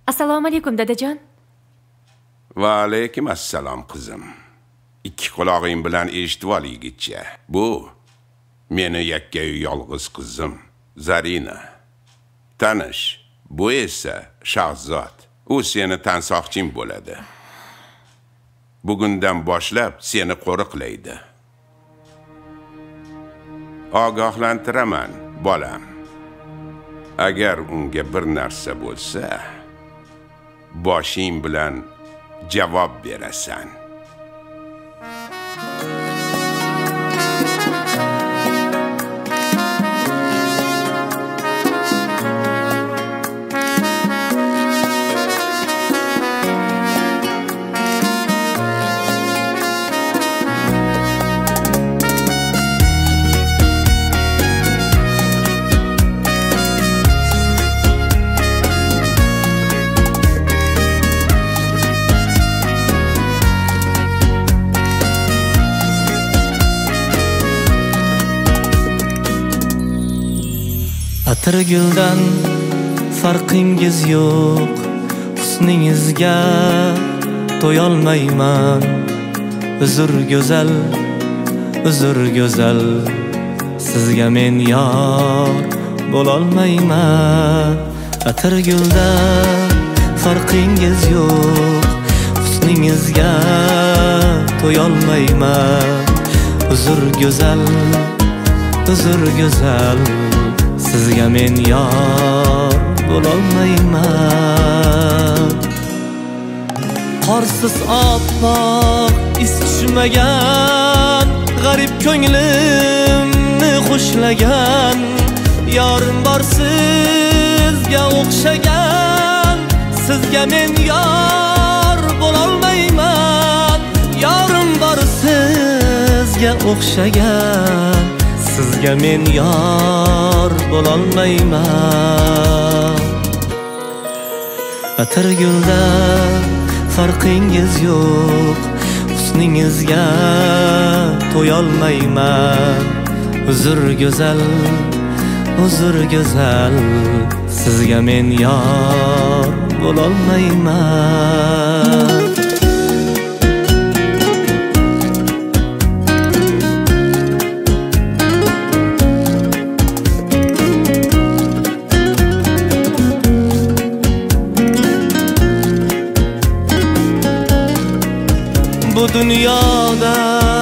Assalomu alaykum dadajon. Va alaykum assalom qizim. Ikki quloqing bilan eshitib ol yigitcha. Bu meni yakkayu yolg'iz qizim Zarina. Tanish. Bu esa Shahzod. U seni tansoqching bo'ladi. Bugundan boshlab seni qo'riqlaydi. Ogohlantiraman, bolam. Agar unga bir narsa bo'lsa, boshing bilan javob berasan. Atirguldan farqingiz yo'q, husningizga to'yolmayman. Uzr go'zal, sizga men yor bo'lolmayman. Atirguldan farqingiz yo'q, husningizga to'yolmayman. Uzr go'zal, sizga men yor bo'lolmayman. Qorsiz oppoq is tushmagan, g'arib ko'nglimni xushlagan, yorim bor sizga o'xshagan, sizga men yor bo'lolmayman. Yorim bor sizga o'xshagan, sizga men yor bo'lolmayman. Atirgulda farqingiz yo'q, husningizga to'yolmayman. Uzr go'zal, sizga men yor bo'lolmayman. Bu dunyoda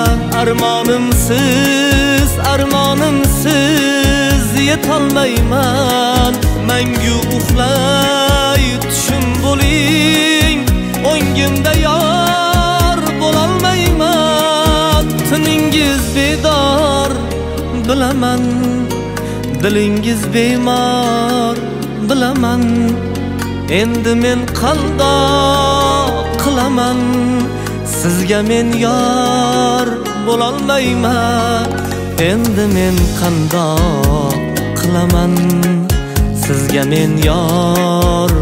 armonimsiz yetolmayman. Mangu uxlay tushim bo'ling, o'ngimda yor bo'lolmayman. Tuningiz bedor bilaman, dilingiz bemor bilaman. Endi men qandoq qilaman, sizga men yor bo'lolmayman. Endi men qandoq qilaman, sizga men yor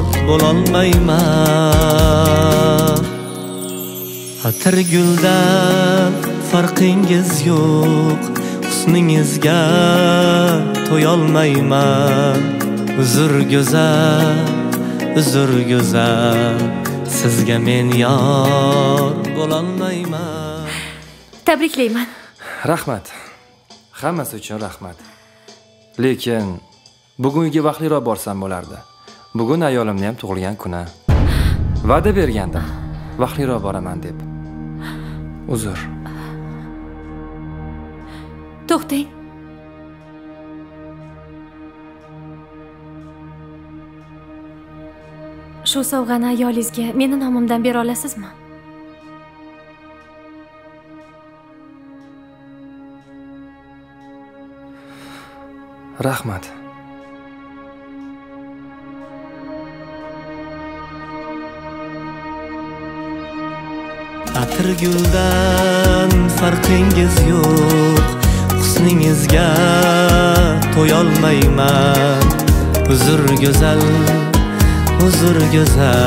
bo'lolmayman. Atirguldan farqingiz yo'q, husningizga to'yolmayman. Uzr go'zal, sizga men yor bo'lolmayman. Tabriklayman. Rahmat. Hammasi uchun rahmat. Lekin bugun uyga vaqtliroq borsam bo'lardi. Bugun ayolimning ham tug'ilgan kuni. Va'da bergandim, vaqtliroq boraman deb. Uzr. To'xtang. Shu sovg'ani ayolingizga meni nomimdan bera olasizmi? Rahmat. Atirguldan farqingiz yo'q, husningizga to'yolmayman. Uzr go'zal,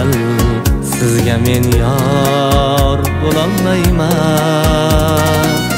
sizga men yor bo'lolmayman.